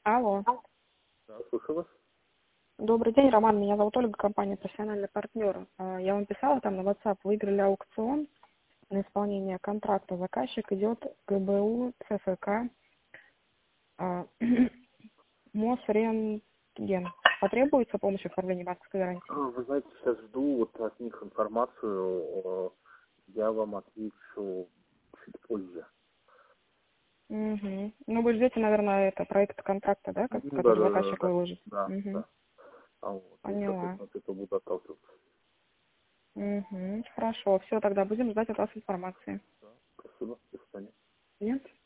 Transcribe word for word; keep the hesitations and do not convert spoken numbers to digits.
Алло. Да, слушаю вас. Добрый день, Роман. Меня зовут Ольга, компания «Профессиональный партнер». А, Я вам писала там на WhatsApp, выиграли аукцион на исполнение контракта. Заказчик идет ГБУ, ЦФК, а, Мосрентген. Потребуется помощь в оформлении банковской гарантии? А, Вы знаете, сейчас жду вот от них информацию. э, Я вам отвечу чуть позже. Угу. Ну, вы ждете, наверное, это проект контракта, да, ко- Ну, да, который да, да, заказчик да, выложит? да, Угу. да. А вот, и, Поняла. соответственно, от этого буду отталкиваться. Угу. Хорошо. Все, тогда будем ждать от вас информации. Спасибо, до свидания. Нет?